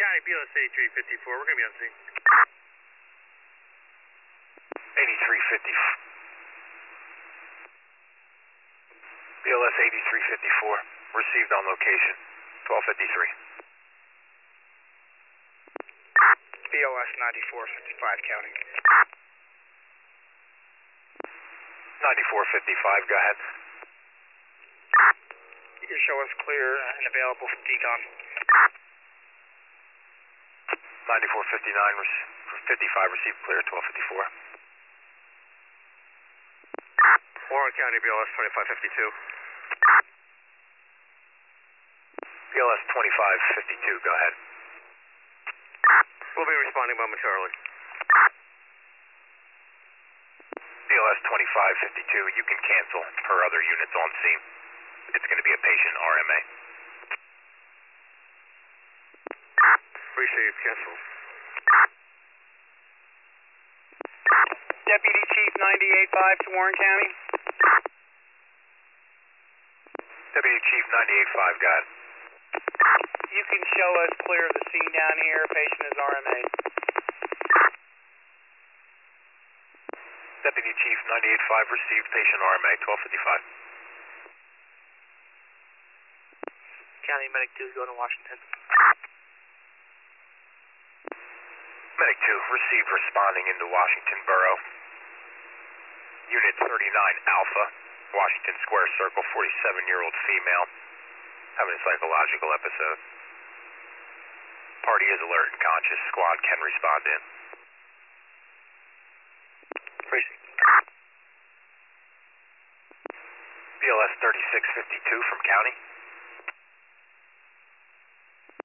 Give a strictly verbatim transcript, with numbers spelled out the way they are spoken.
County, B L S eighty-three fifty-four, we're going to be on scene. eighty-three fifty. B L S eighty-three fifty-four, received on location, twelve fifty-three. B L S ninety-four fifty-five, County. ninety-four fifty-five, go ahead. You can show us clear and available from Decon. ninety-four fifty-nine, fifty-five, received clear, twelve fifty-four. Warren County, B L S twenty-five fifty-two. B L S twenty-five fifty-two, go ahead. We'll be responding momentarily. B L S twenty-five fifty-two, you can cancel per other units on scene. It's going to be a patient R M A. Received, cancel. Deputy Chief ninety-eight five to Warren County. Deputy Chief ninety-eight five, go ahead. You can show us clear of the scene down here. Patient is R M A. Deputy Chief ninety-eight five, received patient R M A, twelve fifty-five. County Medic two is going to Washington. Medic two, received, responding into Washington Borough. Unit thirty-nine Alpha, Washington Square Circle, forty-seven-year-old female, having a psychological episode. Party is alert and conscious. Squad can respond in. Precinct. B L S thirty-six fifty-two from County.